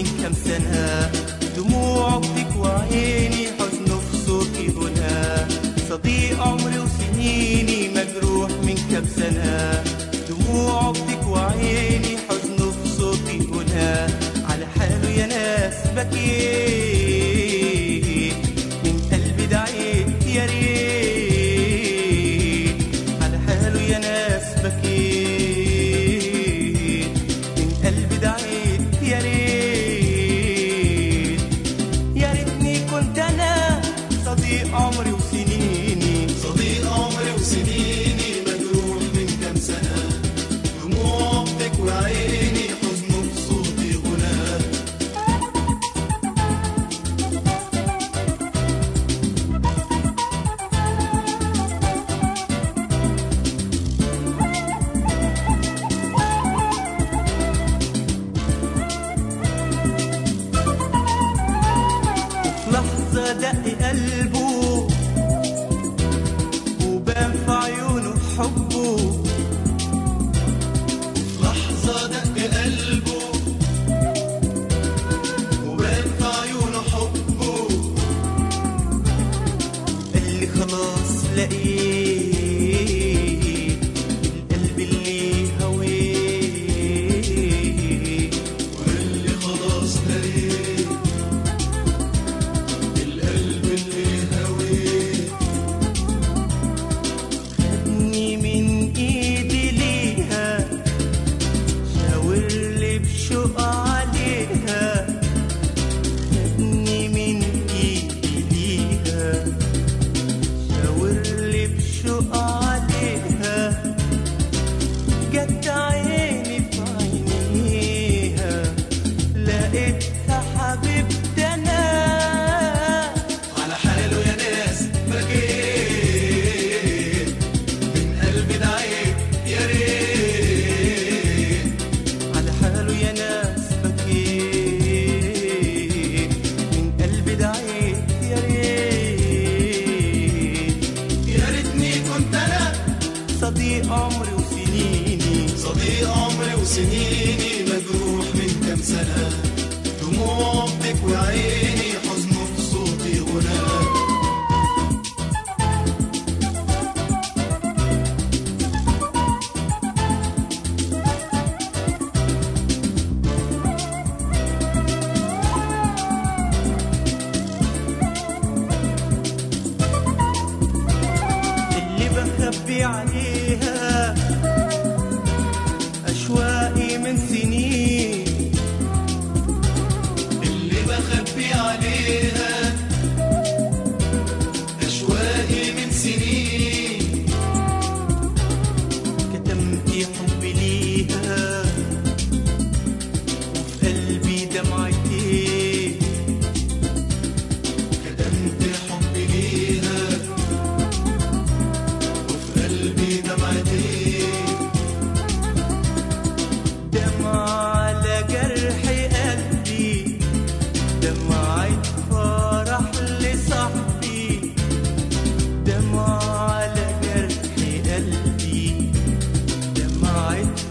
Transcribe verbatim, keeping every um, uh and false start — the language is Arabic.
كام سنة، دموعه بتكوى عيني، حزنه في صوتي هنا. صديق عمري وسنيني مجروح من كام سنة، دموعه بتكوى عيني، حزنه في صوتي هنا. على حاله يا ناس بكيت، من قلبي دعيت يا ريت. على حاله يا ناس بكيت، من قلبي دعيت يا ريت. يا ريتني كنت انا صديق عمري وسنيني، صديق عمري وسنيني مجروح من كام سنة، دموع بتكوي عيني، حزنه في صوتي غناه. في لحظة دق قلبه وبان في عيونه حبه، لحظة دق قلبه وبان في عيونه حبه، قال لي خلاص لقيت القلب اللي هويت. واللي خلاص لقيت القلب اللي هويت. خدني من ايدي ليها، شاور لي بشوق عليها. خدني من ايدي ليها، شاور لي بشوق عليها. جت عيني في عينيها، لقيتها حبيبتي انا. على حاله يا ناس بكيت، من قلبي دعيت يا ريت. على حاله يا ناس بكيت، من قلبي دعيت يا ريت. يا ريتني كنت انا صديق عمري وسنيني، صديق عمري وسنيني مجروح من كام سنة، دموع بتكوي عيني، حزنه في صوتي غناه. اللي بخبي عليها أشواقي من سنين. اللي بخبي عليها أشواقي من سنين. كتمت حبي ليها وفي قلبي دمعتين. كتمت حبي ليها وفي قلبي دمعتين. دمع على جرح قلبي، دمعة فرح لصاحبي. دمع على جرح قلبي، دمعة